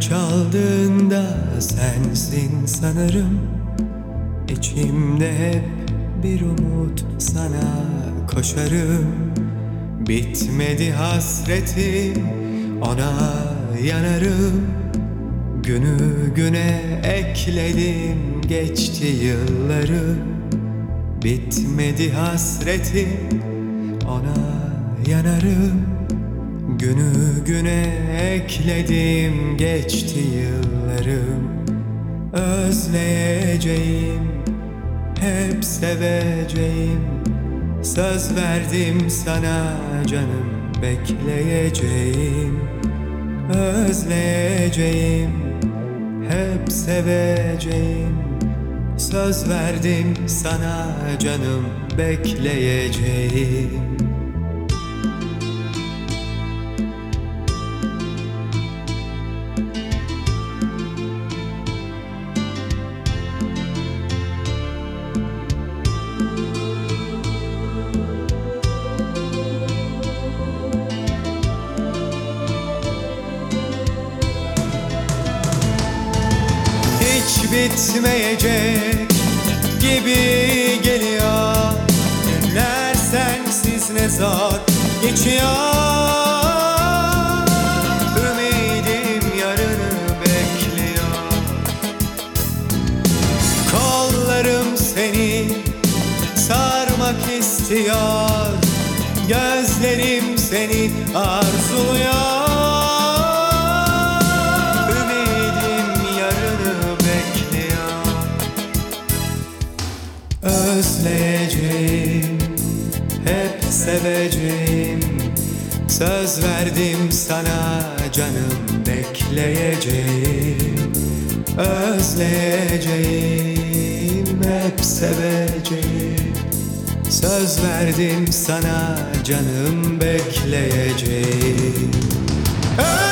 çaldığında sensin sanırım. İçimde hep bir umut, sana koşarım. Bitmedi hasretim, ona yanarım. Günü güne ekledim geçti yılları. Bitmedi hasretim, ona yanarım. Günü güne ekledim geçti yıllarım. Özleyeceğim, hep seveceğim. Söz verdim sana canım, bekleyeceğim. Özleyeceğim, hep seveceğim. Söz verdim sana canım, bekleyeceğim. Hiç bitmeyecek gibi geliyor. Günler sensiz ne zor geçiyor. Ümidim yarını bekliyor. Kollarım seni sarmak istiyor. Gözlerim seni arzuluyor. Özleyeceğim, hep seveceğim. Söz verdim sana canım, bekleyeceğim. Özleyeceğim, hep seveceğim. Söz verdim sana canım, bekleyeceğim.